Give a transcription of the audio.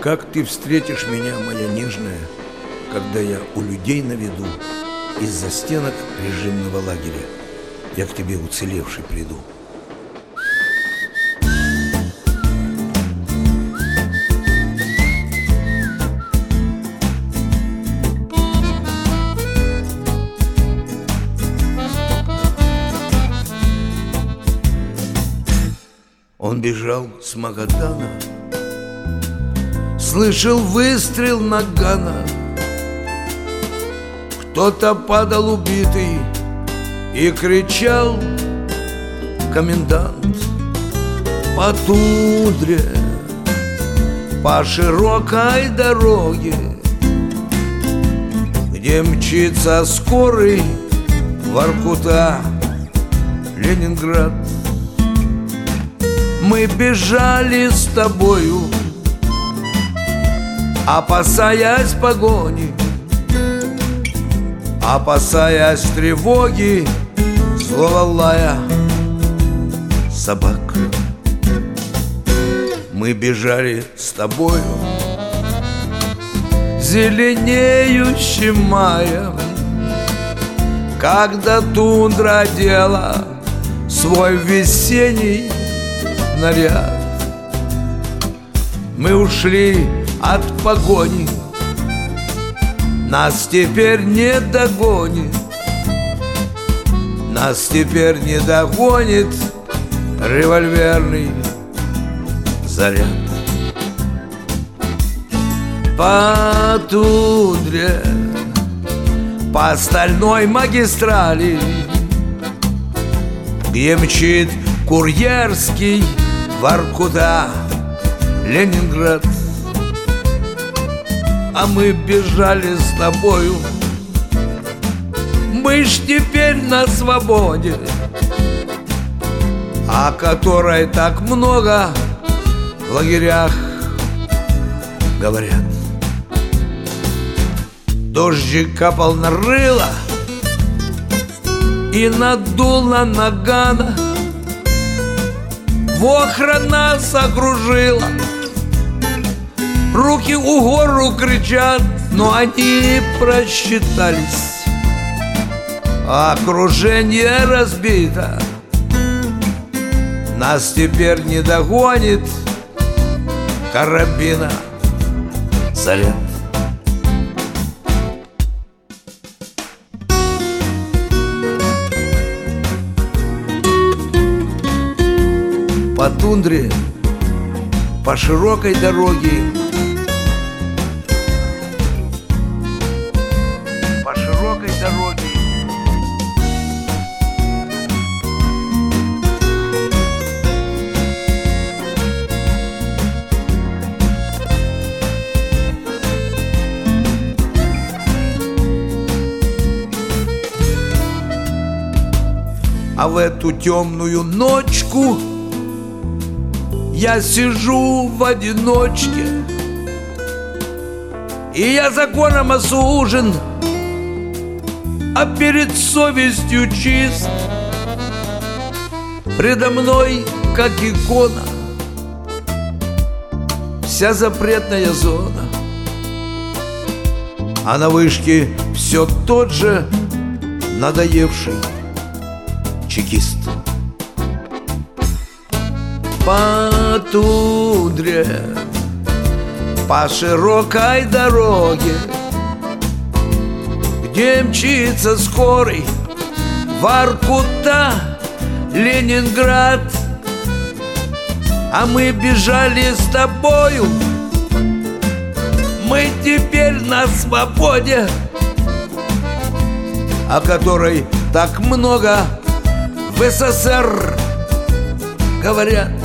Как ты встретишь меня, моя нежная, когда я у людей на виду? Из-за стенок режимного лагеря я к тебе уцелевший приду. Он бежал с Магадана, слышал выстрел нагана. Кто-то падал убитый и кричал: комендант! По тундре, по широкой дороге, где мчится скорый Воркута, Ленинград. Мы бежали с тобою, опасаясь погони, опасаясь тревоги, злого лая собак. Мы бежали с тобою зеленеющим маем, когда тундра одела свой весенний наряд. Мы ушли от погони, нас теперь не догонит, нас теперь не догонит револьверный заряд. По тундре, по стальной магистрали, где мчит курьерский Воркута, Ленинград. А мы бежали с тобою, мы ж теперь на свободе, о которой так много в лагерях говорят. Дождик капал на рыло и надул на нагана. Вохра нас окружила, руки у гору кричат, но они просчитались. Окружение разбито, нас теперь не догонит карабина заряд. По тундре, по широкой дороге, по широкой дороге, а в эту темную ночку я сижу в одиночке, и я законом осужден, а перед совестью чист. Предо мной, как икона, вся запретная зона, а на вышке все тот же надоевший чекист. По тундре, по широкой дороге, где мчится скорый Воркута, Ленинград. А мы бежали с тобою, мы теперь на свободе, о которой так много в СССР говорят.